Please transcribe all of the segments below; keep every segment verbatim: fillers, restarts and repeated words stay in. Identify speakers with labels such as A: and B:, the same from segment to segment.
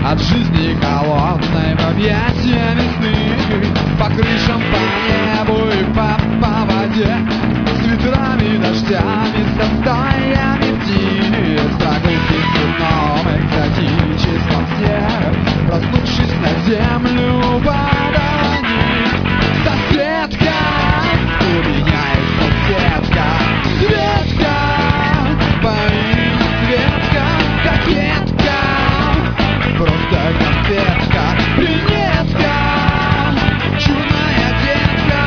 A: от жизни холодной в объятия весны. По крышам, по небу и по, по воде, с ветрами, дождями, со стаями птиц. Прогулки в цветном экзотическом сне, проснувшись на землю, падала вниз. Соседка, у меня есть соседка, Светка, по имени Светка, кокетка, просто конфетка, брюнетка, чудная детка.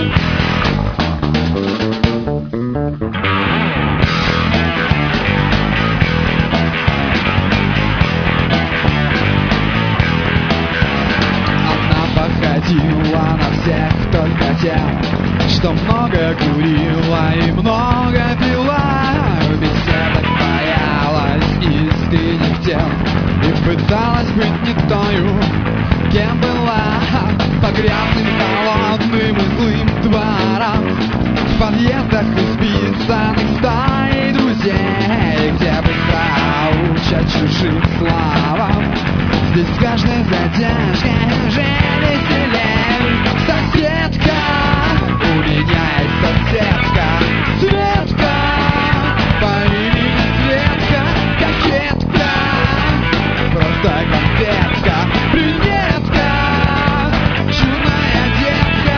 A: Она походила на всех только тем, что много курила и много пила. В беседах боялась искренних тем и пыталась быть не тою, кем была. По грязным, холодным и злым дворам, в подъездах исписанных стаей друзей, где быстро учат чужим словам. Здесь с каждой задержкой уже веселей. Соседка, у меня есть соседка, Светка, по имени Светка, кокетка, просто конфетка, брюнетка, чудная детка.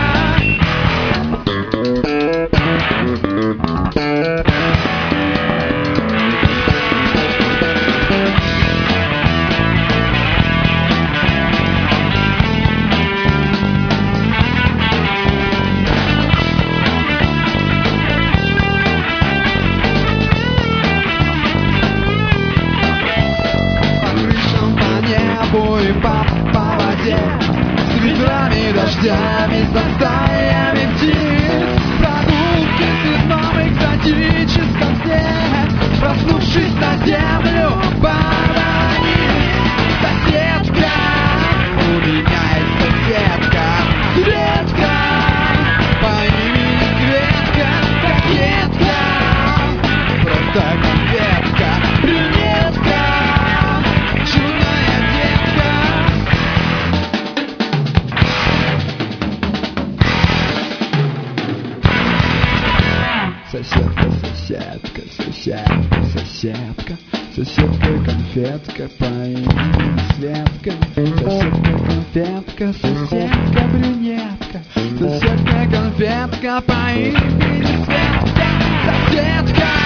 A: И по, по воде, с ветрами, дождями, со стаями птиц. Прогулки в цветном экзотическом сне, проснувшись на землю, падала вниз. Соседка, у меня есть соседка, Светка, по имени Светка, кокетка, просто конфетка, брюнетка, чудная детка. Соседка, соседка, соседка, соседка, соседка, конфетка по имени Светка. Соседка, конфетка, соседка, брюнетка. Соседка, конфетка по имени Светка. Соседка.